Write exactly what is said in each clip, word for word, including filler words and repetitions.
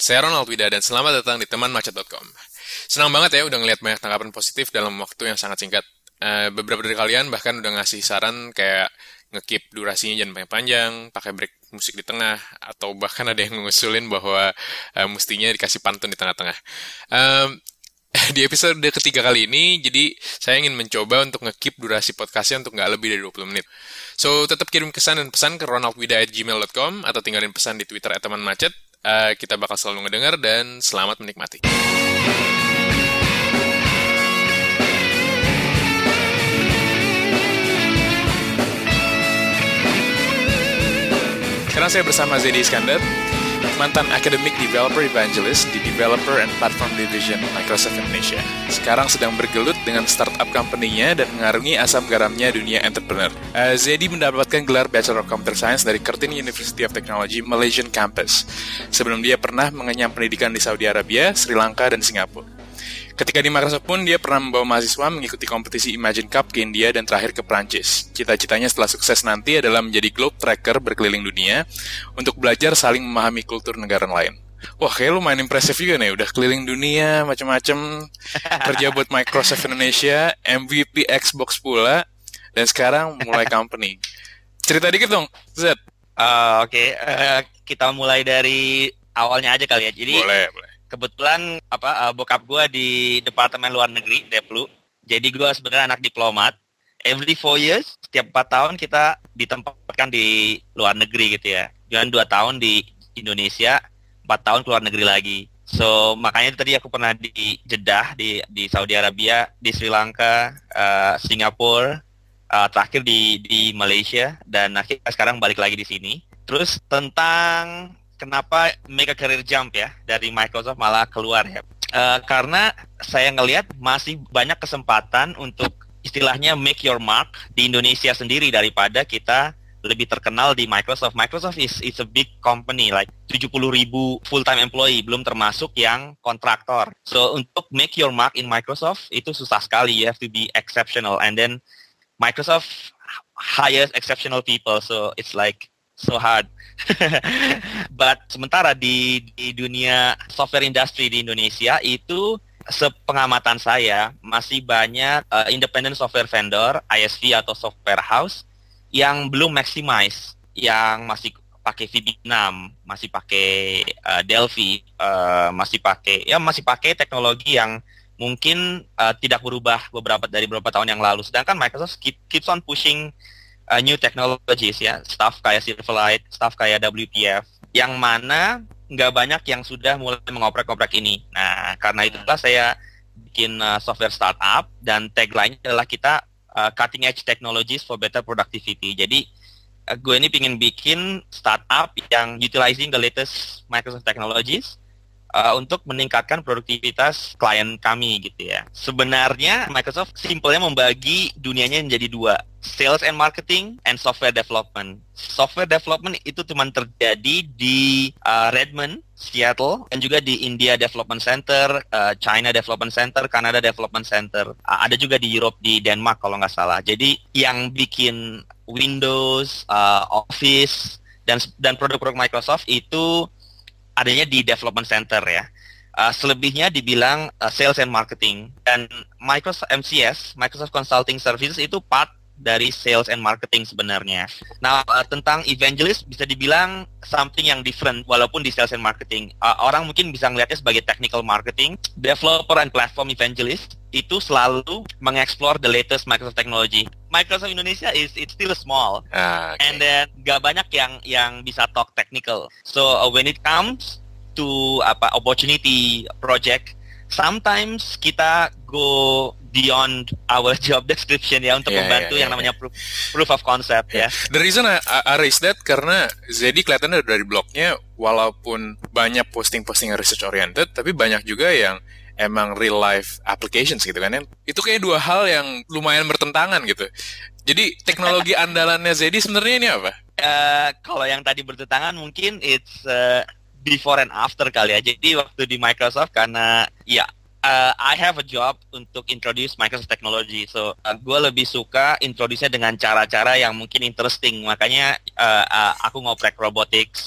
Saya Ronald Wida dan selamat datang di teman macet dot com. Senang banget ya udah ngeliat banyak tanggapan positif dalam waktu yang sangat singkat. Eh, beberapa dari kalian bahkan udah ngasih saran kayak nge-keep durasinya jangan panjang-panjang, pakai break musik di tengah, atau bahkan ada yang ngusulin bahwa eh, mestinya dikasih pantun di tengah-tengah. Em, di episode ketiga kali ini, jadi saya ingin mencoba untuk nge-keep durasi podcastnya untuk nggak lebih dari dua puluh menit. So, tetap kirim kesan dan pesan ke ronaldwida at gmail dot com atau tinggalin pesan di Twitter at teman macet. Uh, kita bakal selalu ngedengar dan selamat menikmati. Sekarang saya bersama Zedi Iskandar, mantan Academic Developer Evangelist di Developer and Platform Division Microsoft Indonesia. Sekarang sedang bergelut dengan startup company-nya dan mengarungi asam garamnya dunia entrepreneur. Uh, Zedi mendapatkan gelar Bachelor of Computer Science dari Curtin University of Technology Malaysian Campus. Sebelum dia pernah mengenyam pendidikan di Saudi Arabia, Sri Lanka, dan Singapura. Ketika di Microsoft pun, dia pernah membawa mahasiswa mengikuti kompetisi Imagine Cup ke India dan terakhir ke Prancis. Cita-citanya setelah sukses nanti adalah menjadi globe tracker berkeliling dunia untuk belajar saling memahami kultur negara lain. Wah, kayak lumayan impresif juga nih, udah keliling dunia, macam-macam, kerja buat Microsoft Indonesia, M V P Xbox pula, dan sekarang mulai company. Cerita dikit dong, Zed. Uh, Oke, okay. uh, kita mulai dari awalnya aja kali ya. Jadi Boleh, boleh. kebetulan apa uh, bokap gue di Departemen Luar Negeri, Deplu. Jadi gue sebenarnya anak diplomat. Every four years, setiap empat tahun kita ditempatkan di luar negeri gitu ya. Jangan dua tahun di Indonesia, empat tahun ke luar negeri lagi. So makanya tadi aku pernah di Jeddah, di di Saudi Arabia, di Sri Lanka, uh, Singapura, uh, terakhir di di Malaysia, dan akhirnya sekarang balik lagi di sini. Terus tentang kenapa make a career jump ya dari Microsoft malah keluar ya? Uh, karena saya ngelihat masih banyak kesempatan untuk istilahnya make your mark di Indonesia sendiri daripada kita lebih terkenal di Microsoft. Microsoft is is a big company, like tujuh puluh ribu full-time employee, belum termasuk yang kontraktor. So untuk make your mark in Microsoft itu susah sekali. You have to be exceptional, and then Microsoft hires exceptional people, so it's like so hard. But sementara di di dunia software industry di Indonesia itu, sepengamatan saya, masih banyak uh, independent software vendor, I S V atau software house yang belum maximize, yang masih pakai V B enam, masih pakai uh, Delphi, uh, masih pakai ya masih pakai teknologi yang mungkin uh, tidak berubah beberapa dari beberapa tahun yang lalu. Sedangkan Microsoft keep, keeps on pushing uh, new technologies ya, stuff kayak Silverlight, stuff kayak W P F, yang mana nggak banyak yang sudah mulai mengoprek-oprek ini. Nah, karena itulah saya bikin uh, software startup, dan tagline adalah kita uh, cutting edge technologies for better productivity. Jadi uh, gue ini pengen bikin startup yang utilizing the latest Microsoft technologies uh, untuk meningkatkan produktivitas klien kami gitu ya. Sebenarnya Microsoft simpelnya membagi dunianya menjadi dua, sales and marketing and software development. Software development itu cuma terjadi di uh, Redmond, Seattle, dan juga di India Development Center, uh, China Development Center, Canada Development Center. Uh, ada juga di Europe, di Denmark kalau nggak salah. Jadi yang bikin Windows, uh, Office, dan dan produk-produk Microsoft itu adanya di Development Center ya. Uh, selebihnya dibilang uh, sales and marketing. Dan Microsoft M C S, Microsoft Consulting Services, itu part dari sales and marketing sebenarnya. Nah, uh, tentang evangelist bisa dibilang something yang different walaupun di sales and marketing. Uh, orang mungkin bisa ngelihatnya sebagai technical marketing. Developer and platform evangelist itu selalu mengeksplor the latest Microsoft technology. Microsoft Indonesia is it's still small, Ah, okay. and then gak banyak yang yang bisa talk technical. So uh, when it comes to apa opportunity project, sometimes kita go beyond our job description ya, untuk Yeah, membantu yeah, yang yeah, namanya proof, proof of concept Yeah. ya. The reason I, I raise that karena Zedi kelihatannya dari blognya, walaupun banyak posting-posting yang research oriented, tapi banyak juga yang emang real life applications gitu kan. Itu kayak dua hal yang lumayan bertentangan gitu. Jadi teknologi andalannya Zedi sebenarnya ini apa? Uh, kalau yang tadi bertentangan mungkin it's uh, before and after kali ya. Jadi waktu di Microsoft, karena ya uh, I have a job untuk introduce Microsoft technology. So, uh, gue lebih suka introduce-nya dengan cara-cara yang mungkin interesting. Makanya uh, uh, aku ngoprek robotics,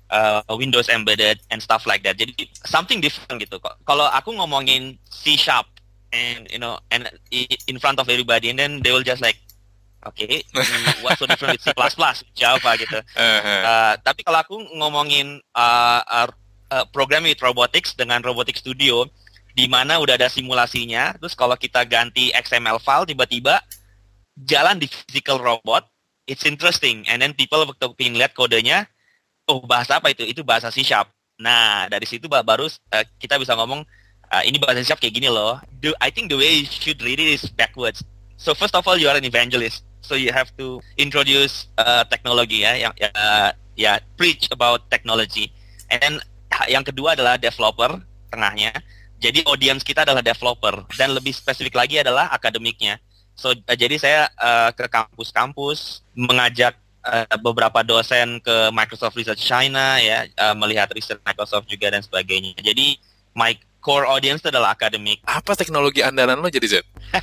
uh, Windows embedded and stuff like that. Jadi something different gitu. K- Kalau aku ngomongin C Sharp and you know and i- in front of everybody, and then they will just like, okay, mm, what's so different with C plus plus, Java gitu. Uh-huh. Uh, tapi kalau aku ngomongin uh, uh, uh, programming with robotics dengan Robotics Studio, di mana udah ada simulasinya, terus kalau kita ganti X M L file tiba-tiba jalan di physical robot, it's interesting. And then people waktu pengen lihat kodenya, oh bahasa apa itu? Itu bahasa C Sharp. Nah dari situ ba- baru uh, kita bisa ngomong, uh, ini bahasa C Sharp kayak gini loh. The, I think the way you should read it is backwards. So first of all, you are an evangelist. So you have to introduce uh, teknologi ya, yang uh, ya preach about technology. And then ha- yang kedua adalah developer tengahnya. Jadi audience kita adalah developer dan lebih spesifik lagi adalah akademiknya. So uh, jadi saya uh, ke kampus-kampus mengajak uh, beberapa dosen ke Microsoft Research China ya, uh, melihat riset Microsoft juga dan sebagainya. Jadi my core audience itu adalah akademik. Apa teknologi andalan lo jadi, Z?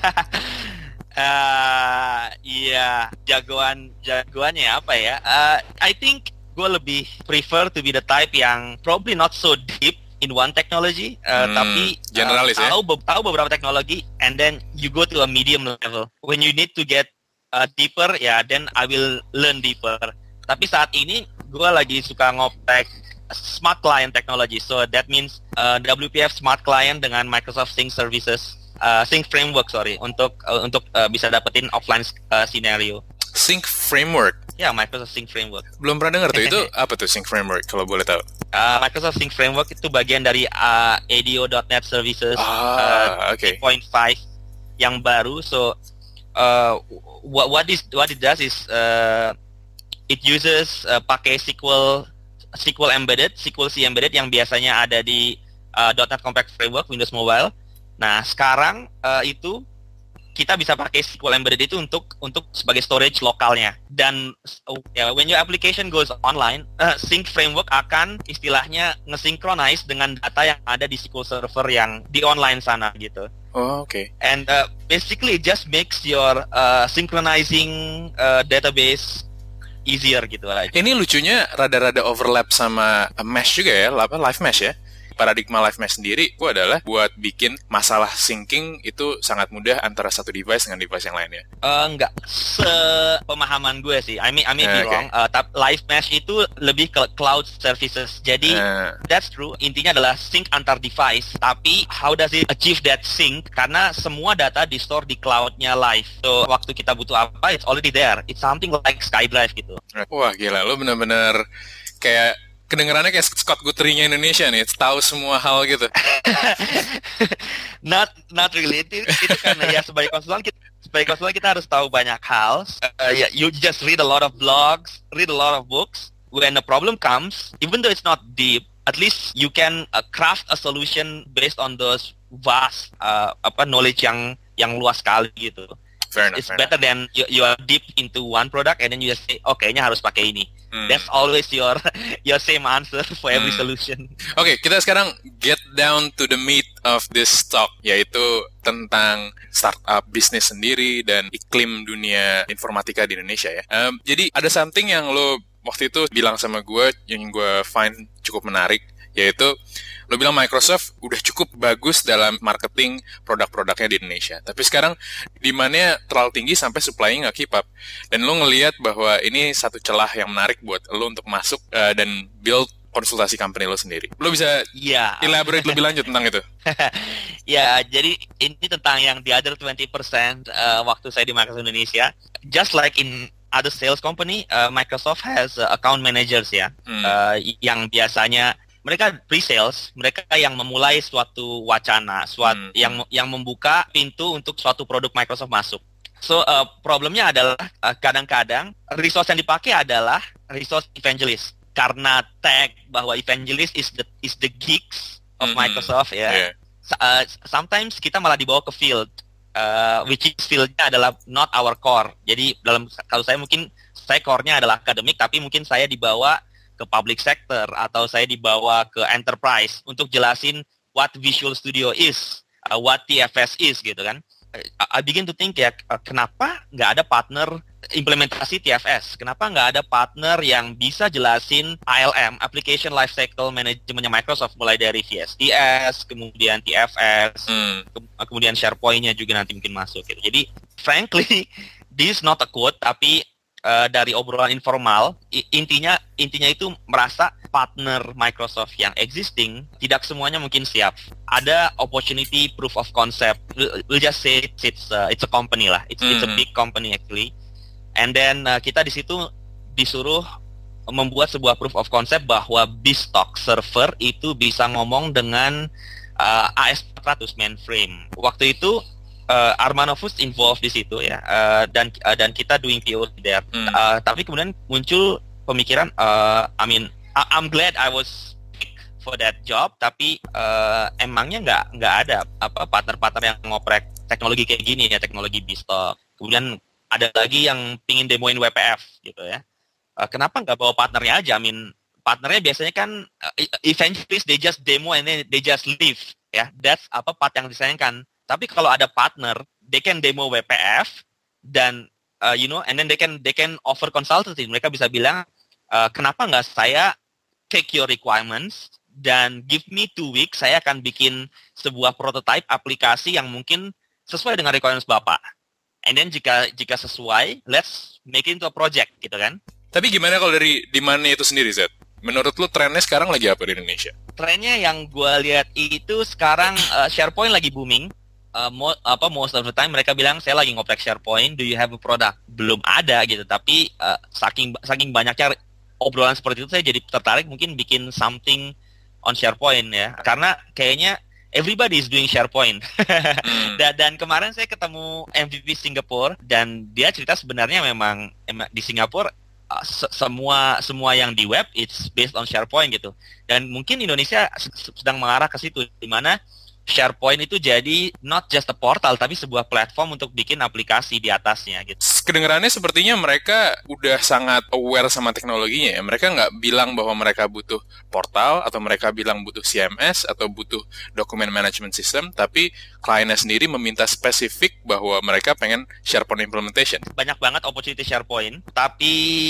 Uh, iya, jagoan jagoannya apa ya? Uh, I think gue lebih prefer to be the type yang probably not so deep in one technology, uh, Hmm, tapi generalis uh, ya? tahu be- tahu beberapa teknologi, and then you go to a medium level. When you need to get uh, deeper, ya, then I will learn deeper. Tapi saat ini gue lagi suka ngopek smart client technology, so that means uh, W P F smart client dengan Microsoft Sync Services. Uh, Sync framework sorry untuk uh, untuk uh, bisa dapetin offline uh, scenario. Sync Framework. Ya, Microsoft Sync Framework. Belum pernah dengar tuh. Itu apa tuh Sync Framework kalau boleh tahu? Uh, Microsoft Sync Framework itu bagian dari uh, A D O dot net Services Ah, uh, oke. three point five yang baru. So uh, what what is what it does is uh, it uses uh, pakai S Q L S Q L embedded, S Q L C embedded yang biasanya ada di uh, .NET Compact Framework Windows Mobile. Nah, sekarang uh, itu kita bisa pakai S Q L embedded itu untuk untuk sebagai storage lokalnya. Dan uh, ya, when your application goes online, uh, Sync Framework akan istilahnya nge-synchronize dengan data yang ada di S Q L server yang di online sana gitu. Oh, oke. And uh, basically it just makes your uh, synchronizing uh, database easier gitu aja. Ini lucunya rada-rada overlap sama uh, mesh juga ya, apa live mesh ya. Paradigma live mesh sendiri itu adalah buat bikin masalah syncing itu sangat mudah antara satu device dengan device yang lainnya. Uh, enggak, sepemahaman gue sih. I mean, I may be Eh, oke. wrong. Uh, tap- live mesh itu lebih ke cloud services. Jadi Eh. that's true. Intinya adalah sync antar device. Tapi how does it achieve that sync? Karena semua data di store di cloudnya live. So waktu kita butuh apa, it's already there. It's something like SkyDrive gitu. Wah gila, lo bener-bener kayak kedengerannya kayak Scott Guthrie-nya Indonesia nih, tahu semua hal gitu. not not really. Itu, itu karena ya sebagai konsultan kita sebagai konsultan kita harus tahu banyak hal. Uh, ya, you just read a lot of blogs, read a lot of books. When a problem comes, even though it's not deep, at least you can uh, craft a solution based on those vast uh, apa knowledge yang yang luas sekali gitu. Fair enough, It's fair better than you, you are deep into one product and then you just say, oh kayaknya harus pakai ini. Hmm. That's always your your same answer for every Hmm. solution. Oke, kita sekarang get down to the meat of this talk, yaitu tentang startup bisnis sendiri dan iklim dunia informatika di Indonesia ya. Um, jadi ada something yang lo waktu itu bilang sama gue yang gue find cukup menarik, yaitu lo bilang Microsoft udah cukup bagus dalam marketing produk-produknya di Indonesia. Tapi sekarang demand-nya terlalu tinggi sampai supply-nya nggak keep up. Dan lo ngelihat bahwa ini satu celah yang menarik buat lo untuk masuk uh, dan build konsultasi company lo sendiri. Lo bisa Iya. elaborate lebih lanjut tentang itu? Ya, jadi ini tentang yang the other twenty percent uh, waktu saya di Microsoft Indonesia. Just like in other sales company, uh, Microsoft has uh, account managers ya, Hmm. uh, yang biasanya mereka pre-sales, mereka yang memulai suatu wacana, suatu Hmm. yang yang membuka pintu untuk suatu produk Microsoft masuk. So uh, problemnya adalah uh, kadang-kadang resource yang dipakai adalah resource evangelist, karena tag bahwa evangelist is the is the geeks of Mhm. Microsoft ya. Yeah. S- uh, sometimes kita malah dibawa ke field, uh, which is fieldnya adalah not our core. Jadi dalam kalau saya mungkin saya core-nya adalah akademik, tapi mungkin saya dibawa ke public sector atau saya dibawa ke enterprise untuk jelasin what Visual Studio is, uh, what T F S is gitu kan. I begin to think ya, kenapa nggak ada partner implementasi T F S? Kenapa nggak ada partner yang bisa jelasin A L M, Application Lifecycle Managementnya Microsoft, mulai dari V S T S, kemudian T F S, hmm. ke- kemudian SharePoint-nya juga nanti mungkin masuk gitu. Jadi, frankly, this is not a quote, tapi uh, dari obrolan informal, i- intinya intinya itu merasa partner Microsoft yang existing tidak semuanya mungkin siap. Ada opportunity proof of concept. We'll, we'll just say it's it's, uh, it's a company lah. It's mm-hmm. it's a big company actually. And then uh, kita di situ disuruh membuat sebuah proof of concept bahwa Beanstalk server itu bisa ngomong dengan uh, A S empat ratus mainframe. Waktu itu uh, Armanovus involved di situ ya, uh, dan uh, dan kita doing P O C there. Mm. Uh, tapi kemudian muncul pemikiran, uh, I mean, I- I'm glad I was for that job, tapi uh, emangnya nggak nggak ada apa partner-partner yang ngoprek teknologi kayak gini ya, teknologi Beanstalk. Kemudian ada lagi yang pingin demoin W P F gitu ya. Uh, kenapa nggak bawa partnernya aja? I mean, partnernya biasanya kan uh, evangelist, they just demo and then they just leave ya. That's apa part yang disayangkan. Tapi kalau ada partner, they can demo W P F dan uh, you know, and then they can they can offer consultancy. Mereka bisa bilang, uh, kenapa nggak saya take your requirements dan give me two weeks, saya akan bikin sebuah prototype aplikasi yang mungkin sesuai dengan requirements Bapak. And then jika jika sesuai, let's make it into a project, gitu kan? Tapi gimana kalau dari demand-nya itu sendiri, Zed? Menurut lu trennya sekarang lagi apa di Indonesia? Trennya yang gue lihat itu sekarang uh, SharePoint lagi booming. Uh, mo- apa most of the time mereka bilang saya lagi ngoprek SharePoint, do you have a product? Belum ada gitu. Tapi uh, saking saking banyaknya obrolan seperti itu, saya jadi tertarik mungkin bikin something on SharePoint ya, karena kayaknya everybody is doing SharePoint. hmm. dan, dan kemarin saya ketemu M V P Singapore dan dia cerita sebenarnya memang em- di Singapura uh, se- semua semua yang di web it's based on SharePoint gitu. Dan mungkin Indonesia s- sedang mengarah ke situ, di mana SharePoint itu jadi not just a portal, tapi sebuah platform untuk bikin aplikasi di atasnya gitu. Kedengarannya sepertinya mereka udah sangat aware sama teknologinya ya. Mereka nggak bilang bahwa mereka butuh portal, atau mereka bilang butuh C M S, atau butuh document management system, tapi kliennya sendiri meminta spesifik bahwa mereka pengen SharePoint implementation. Banyak banget opportunity SharePoint, tapi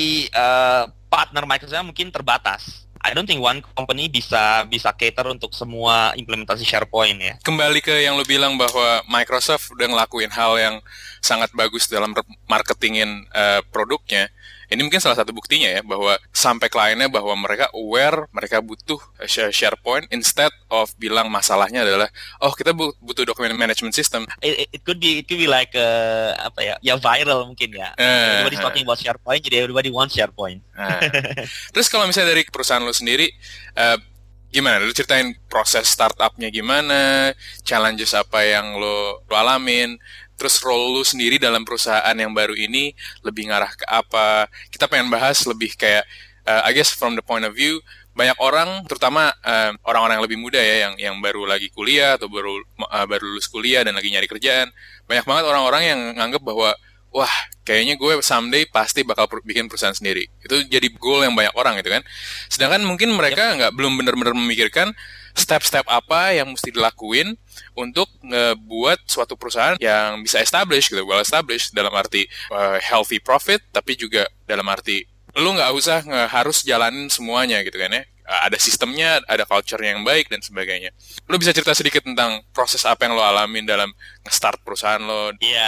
uh, partner Microsoft mungkin terbatas. I don't think one company bisa bisa cater untuk semua implementasi SharePoint ya. Kembali ke yang lu bilang bahwa Microsoft udah ngelakuin hal yang sangat bagus dalam marketingin uh, produknya. Ini mungkin salah satu buktinya ya, bahwa sampai kliennya bahwa mereka aware, mereka butuh SharePoint, instead of bilang masalahnya adalah, oh kita butuh document management system. It, it could be it could be like uh, apa ya, ya viral mungkin ya. Uh, everybody's talking about SharePoint, jadi everybody wants SharePoint. Uh. Terus kalau misalnya dari perusahaan lo sendiri, uh, gimana? Lu ceritain proses startupnya gimana, challenges apa yang lo, lo alamin, terus role lu sendiri dalam perusahaan yang baru ini lebih ngarah ke apa? Kita pengen bahas lebih kayak, uh, I guess from the point of view, banyak orang, terutama uh, orang-orang yang lebih muda ya, yang yang baru lagi kuliah atau baru uh, baru lulus kuliah dan lagi nyari kerjaan, banyak banget orang-orang yang nganggep bahwa, wah, kayaknya gue someday pasti bakal per- bikin perusahaan sendiri. Itu jadi goal yang banyak orang gitu kan. Sedangkan mungkin mereka nggak belum benar-benar memikirkan step-step apa yang mesti dilakuin untuk ngebuat suatu perusahaan yang bisa establish gitu, well established dalam arti uh, healthy profit, tapi juga dalam arti lu nggak usah nge- harus jalanin semuanya gitu kan ya. Uh, ada sistemnya, ada culture yang baik dan sebagainya. Lu bisa cerita sedikit tentang proses apa yang lo alamin dalam nge-start perusahaan lo? Iya,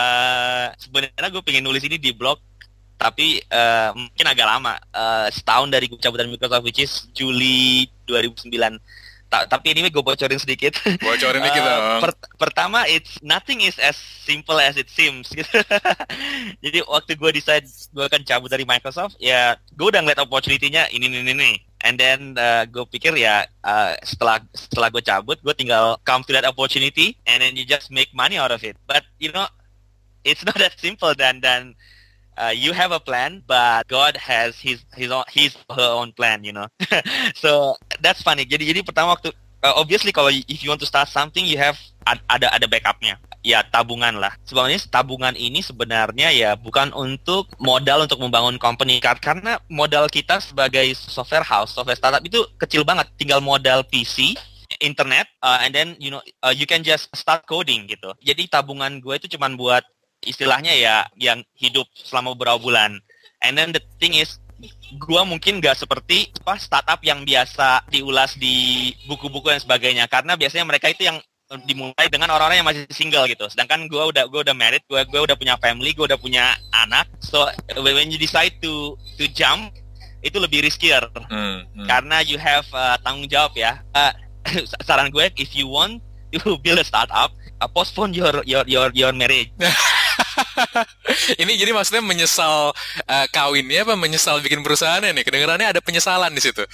uh, sebenarnya gue pengen nulis ini di blog, tapi uh, mungkin agak lama. Uh, setahun dari gue cabut dari Microsoft, which is Juli dua ribu sembilan. Ta- tapi ini gue bocorin sedikit. Bocorin dikit dong. Uh, per- pertama, it's nothing is as simple as it seems. Gitu. Jadi waktu gue decide gue akan cabut dari Microsoft, ya gue udah ngeliat opportunity-nya ini ini ini. And then uh, gue pikir ya uh, setelah setelah gue cabut, gue tinggal come to that opportunity, and then you just make money out of it. But you know, it's not that simple. Dan dan uh, you have a plan, but God has his his own his her own plan, you know. So that's funny. Jadi jadi pertama waktu uh, obviously kalau if you want to start something, you have ad, ada ada backupnya. Ya tabungan lah. Sebenarnya tabungan ini sebenarnya ya bukan untuk modal untuk membangun company, karena modal kita sebagai software house, software startup itu kecil banget. Tinggal modal P C, internet, uh, and then you know uh, you can just start coding gitu. Jadi tabungan gue itu cuman buat istilahnya ya yang hidup selama beberapa bulan. And then the thing is, gue mungkin nggak seperti apa startup yang biasa diulas di buku-buku dan sebagainya, karena biasanya mereka itu yang dimulai dengan orang-orang yang masih single gitu. Sedangkan gue udah gue udah married, gue gue udah punya family, gue udah punya anak. So when you decide to to jump, itu lebih riskier hmm, hmm. karena you have uh, tanggung jawab ya. Uh, saran gue, if you want to build a startup, uh, postpone your your your your marriage. Ini jadi maksudnya menyesal uh, kawinnya apa menyesal bikin perusahaannya nih? Kedengarannya ada penyesalan di situ.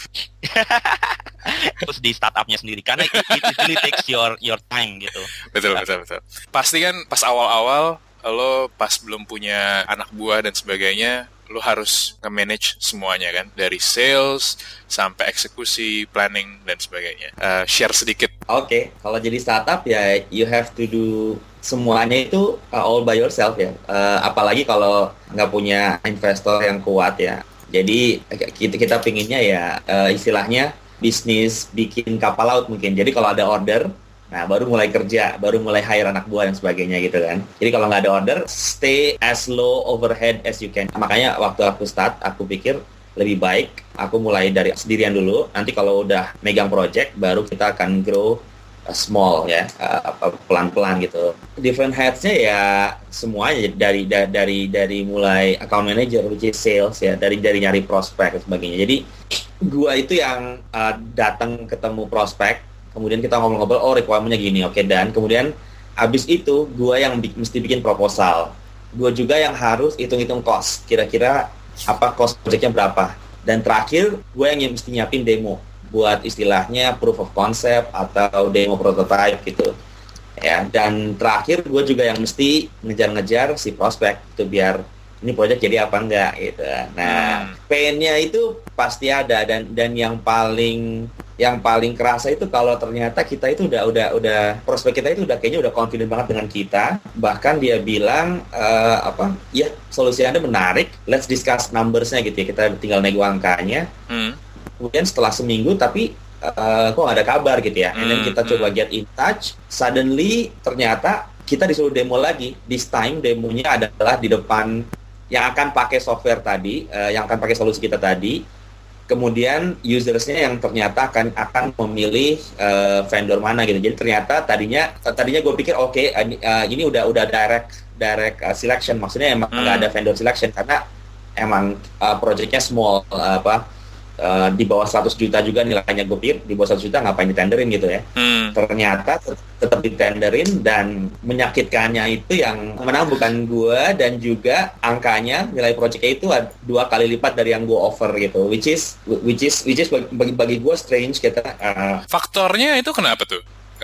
Terus di startupnya sendiri karena it, it really takes your your time gitu. Betul betul betul. Pasti kan pas awal-awal lo pas belum punya anak buah dan sebagainya, lo harus nge-manage semuanya kan, dari sales sampai eksekusi, planning dan sebagainya. Uh, share sedikit. Oke, okay. Kalau jadi startup ya you have to do semuanya itu uh, all by yourself ya. Uh, apalagi kalau nggak punya investor yang kuat ya. Jadi kita kita pinginnya ya uh, istilahnya bisnis bikin kapal laut mungkin. Jadi kalau ada order, nah baru mulai kerja, baru mulai hire anak buah dan sebagainya gitu kan. Jadi kalau nggak ada order, stay as low overhead as you can. Makanya waktu aku start, aku pikir lebih baik aku mulai dari sendirian dulu. Nanti kalau udah megang project, baru kita akan grow uh, small ya, uh, pelan-pelan gitu. Different heads-nya ya semuanya dari dari dari dari mulai account manager, which is sales ya, dari dari nyari prospek dan sebagainya. Jadi gua itu yang uh, datang ketemu prospek, kemudian kita ngobrol-ngobrol, oh requirement-nya gini, oke, okay, dan kemudian abis itu gue yang bi- mesti bikin proposal, gue juga yang harus hitung-hitung cost, kira-kira apa cost project-nya berapa, dan terakhir gue yang mesti nyiapin demo buat istilahnya proof of concept atau demo prototype gitu ya, dan terakhir gue juga yang mesti ngejar-ngejar si prospek itu biar ini project jadi apa enggak gitu. Nah, hmm. pain-nya itu pasti ada, dan dan yang paling yang paling kerasa itu kalau ternyata kita itu udah udah udah prospek kita itu udah kayaknya udah confident banget dengan kita, bahkan dia bilang uh, apa ya solusi Anda menarik, let's discuss numbers-nya gitu ya, kita tinggal nego angkanya. Hmm. Kemudian setelah seminggu tapi uh, kok nggak ada kabar gitu ya, hmm. and then kita hmm. coba get in touch, suddenly ternyata kita disuruh demo lagi. This time demonya adalah di depan yang akan pakai software tadi, uh, yang akan pakai solusi kita tadi. Kemudian usersnya yang ternyata akan akan memilih uh, vendor mana gitu. Jadi ternyata tadinya tadinya gue pikir oke okay, uh, ini udah udah direct direct uh, selection, maksudnya emang nggak hmm. ada vendor selection karena emang uh, projectnya small uh, apa. Uh, di bawah seratus juta juga nilainya, gue pikir di bawah seratus juta ngapain ditenderin gitu ya. Hmm. Ternyata tetap ditenderin, dan menyakitkannya itu yang menang bukan gue, dan juga angkanya nilai proyeknya itu dua kali lipat dari yang gue offer gitu, which is which is which is bagi bagi gue strange kita. Uh, Faktornya itu kenapa tuh?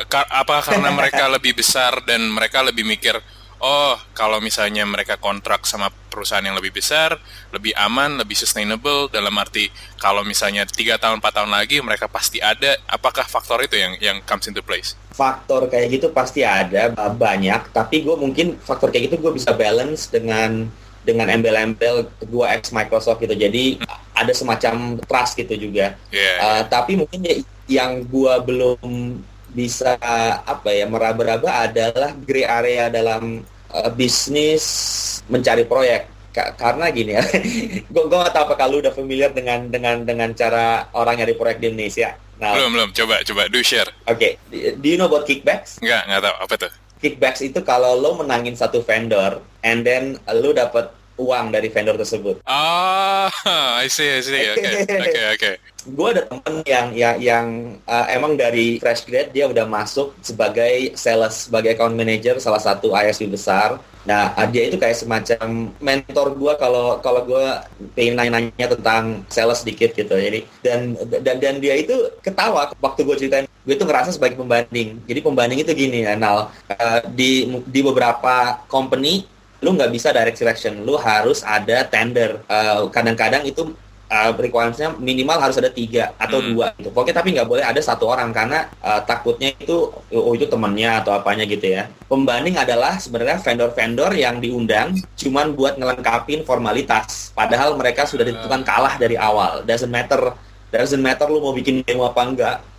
Apa karena mereka lebih besar dan mereka lebih mikir, oh, kalau misalnya mereka kontrak sama perusahaan yang lebih besar, lebih aman, lebih sustainable, dalam arti kalau misalnya tiga tahun, empat tahun lagi mereka pasti ada, apakah faktor itu yang yang comes into place? Faktor kayak gitu pasti ada, banyak, tapi gue mungkin faktor kayak gitu gue bisa balance dengan dengan embel-embel gue ex Microsoft gitu, jadi hmm. ada semacam trust gitu juga. Yeah, uh, yeah. Tapi mungkin ya, yang gue belum bisa apa ya meraba-raba adalah gray area dalam uh, bisnis mencari proyek. Ka- karena gini ya, gue gue nggak tahu apakah lu udah familiar dengan dengan dengan cara orang nyari proyek di Indonesia. Nah, belum belum coba coba do share. Oke, okay. Do you know about kickbacks? Nggak nggak tahu apa tuh. Kickbacks itu kalau lo menangin satu vendor, and then lo dapat uang dari vendor tersebut. Ah, oh, I see, I see. Oke, oke, oke. Gue ada temen yang yang, yang uh, emang dari fresh grad dia udah masuk sebagai sales, sebagai account manager salah satu I S V besar. Nah, uh, dia itu kayak semacam mentor gue kalau kalau gue pengen nanya-nanya tentang sales sedikit gitu. Jadi dan dan dan dia itu ketawa waktu gue ceritain. Gue tuh ngerasa sebagai pembanding. Jadi pembanding itu gini, Nal. Uh, di di beberapa company lu nggak bisa direct selection, lu harus ada tender. Uh, kadang-kadang itu uh, requirements-nya minimal harus ada tiga atau hmm. dua gitu. Pokoknya tapi nggak boleh ada satu orang karena uh, takutnya itu oh itu temennya atau apanya gitu ya. Pembanding adalah sebenarnya vendor-vendor yang diundang cuman buat ngelengkapin formalitas. Padahal mereka sudah ditentukan kalah dari awal. Doesn't matter, doesn't matter lu mau bikin demo apa enggak.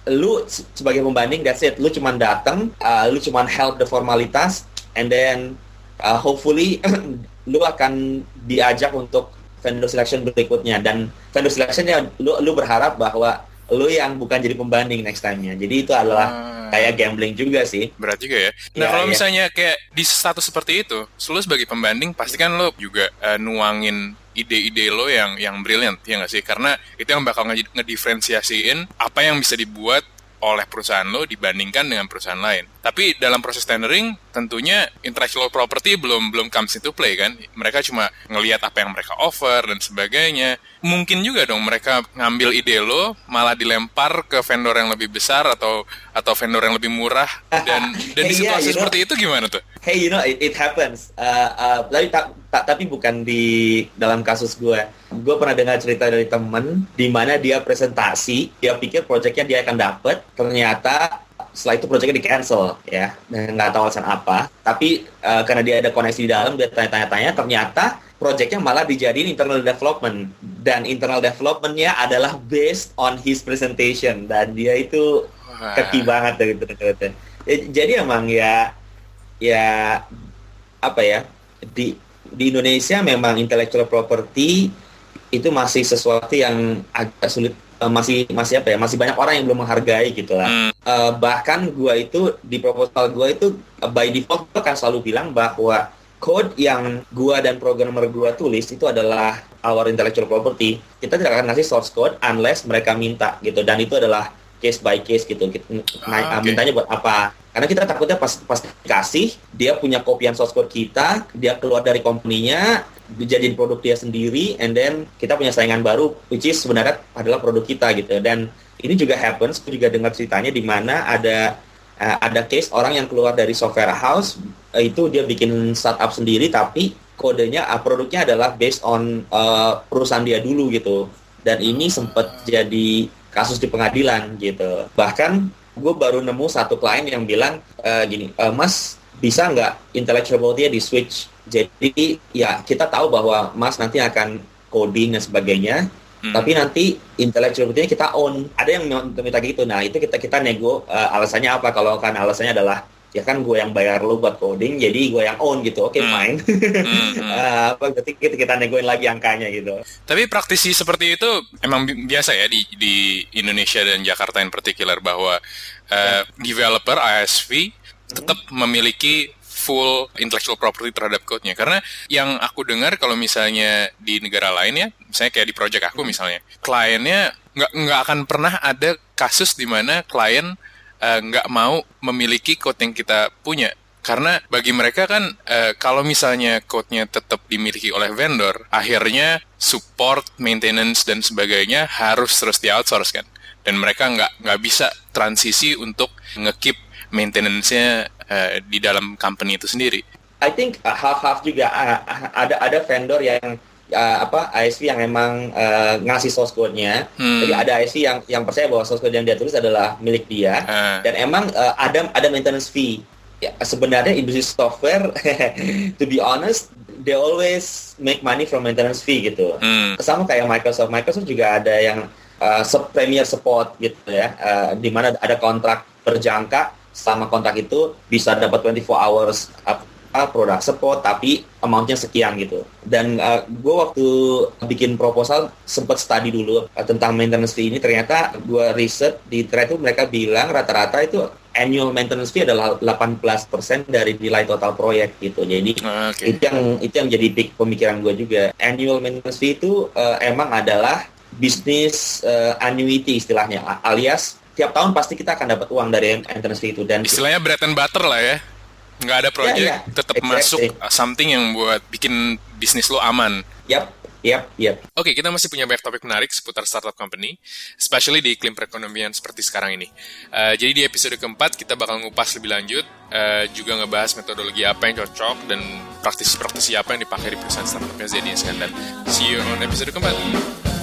lu sebagai pembanding, that's it. Lu cuman datang, uh, lu cuman help the formalitas, and then uh, hopefully lu akan diajak untuk vendor selection berikutnya. Dan vendor selection ya lu, lu berharap bahwa lu yang bukan jadi pembanding next time-nya. Jadi itu adalah hmm. kayak gambling juga sih. Berat juga ya. Nah, ya, kalau ya. misalnya kayak di status seperti itu, lu sebagai pembanding pasti kan lu juga uh, nuangin ide-ide lo yang yang brilliant, ya nggak sih? Karena itu yang bakal ngediferensiasiin apa yang bisa dibuat oleh perusahaan lo dibandingkan dengan perusahaan lain. Tapi dalam proses tendering, tentunya intellectual property belum belum comes into play kan. Mereka cuma ngelihat apa yang mereka offer dan sebagainya. Mungkin juga dong mereka ngambil ide lo, malah dilempar ke vendor yang lebih besar atau atau vendor yang lebih murah. Dan dan hey, di situasi yeah, you know, seperti itu gimana tuh? Hey, you know, it, it happens. Uh, uh, tapi, ta, ta, tapi bukan di dalam kasus gue. Gue pernah dengar cerita dari temen, di mana dia presentasi, dia pikir proyeknya dia akan dapet, ternyata setelah itu proyeknya di-cancel, ya, dan nggak tahu alasan apa. Tapi uh, karena dia ada koneksi di dalam, dia tanya-tanya, ternyata proyeknya malah dijadiin internal development. Dan internal development-nya adalah based on his presentation. Dan dia itu keki banget dari itu. Jadi emang ya, ya apa ya, di di Indonesia memang intellectual property itu masih sesuatu yang agak sulit. Uh, masih masih apa ya masih banyak orang yang belum menghargai gitu lah. Hmm. Uh, bahkan gua itu di proposal gua itu uh, by default gua kan selalu bilang bahwa code yang gua dan programmer gua tulis itu adalah our intellectual property. Kita tidak akan ngasih source code unless mereka minta gitu, dan itu adalah case by case gitu. Kita, ah, okay. Mintanya buat apa? Karena kita takutnya pas pas dikasih dia punya kopian source code kita, dia keluar dari company-nya, dijadiin produk dia sendiri, and then kita punya saingan baru, which is sebenarnya adalah produk kita gitu. Dan ini juga happens, aku juga dengar ceritanya di mana ada uh, ada case orang yang keluar dari software house, uh, itu dia bikin startup sendiri, tapi kodenya, uh, produknya adalah based on uh, perusahaan dia dulu gitu. Dan ini sempat jadi kasus di pengadilan gitu. Bahkan gue baru nemu satu klien yang bilang uh, gini, uh, Mas bisa nggak intellectual property-nya di switch? Jadi ya kita tahu bahwa Mas nanti akan coding dan sebagainya, hmm. tapi nanti intellectual property-nya kita own. Ada yang minta gitu. Nah itu kita kita nego, uh, alasannya apa? Kalau kan alasannya adalah ya kan gue yang bayar lo buat coding, jadi gue yang own gitu. Oke, okay, hmm. fine. hmm. uh, berarti kita, kita negoin lagi angkanya gitu. Tapi praktisi seperti itu emang bi- biasa ya di di Indonesia dan Jakarta in particular, bahwa uh, developer I S V tetap hmm. memiliki full intellectual property terhadap code-nya. Karena yang aku dengar kalau misalnya di negara lain ya, misalnya kayak di project aku misalnya, kliennya nggak nggak akan pernah ada kasus di mana klien nggak uh, mau memiliki code yang kita punya. Karena bagi mereka kan uh, kalau misalnya code-nya tetap dimiliki oleh vendor, akhirnya support, maintenance, dan sebagainya harus terus di-outsource kan. Dan mereka nggak nggak bisa transisi untuk nge-keep maintenance-nya uh, di dalam company itu sendiri. I think uh, half-half juga. Uh, ada ada vendor yang uh, apa I S V yang emang uh, ngasih source code-nya. Hmm. Jadi ada I S V yang yang percaya bahwa source code yang dia tulis adalah milik dia. Uh. Dan emang uh, ada ada maintenance fee. Ya, sebenarnya industri software, to be honest, they always make money from maintenance fee gitu. Hmm. Sama kayak Microsoft. Microsoft juga ada yang uh, premier support gitu ya, uh, di mana ada kontrak berjangka. Selama kontrak itu bisa dapat twenty-four hours apa, produk support, tapi amount-nya sekian gitu. Dan uh, gue waktu bikin proposal sempat study dulu uh, tentang maintenance fee ini. Ternyata gue riset di internet itu mereka bilang rata-rata itu annual maintenance fee adalah delapan belas persen dari nilai total proyek gitu. Jadi okay. itu yang itu yang jadi big pemikiran gue juga. Annual maintenance fee itu uh, emang adalah bisnis uh, annuity istilahnya, alias tiap tahun pasti kita akan dapat uang dari maintenance fee itu. Dan istilahnya bread and butter lah ya. Nggak ada project, yeah, yeah. tetap exactly. masuk something yang buat bikin bisnis lo aman. Yap, yap, yap. Oke, okay, kita masih punya banyak topik menarik seputar startup company, especially di iklim perekonomian seperti sekarang ini. Uh, jadi di episode keempat kita bakal ngupas lebih lanjut, uh, juga ngebahas metodologi apa yang cocok dan praktisi-praktisi apa yang dipakai di perusahaan startup-nya Zedi Iskandar. See you on episode keempat.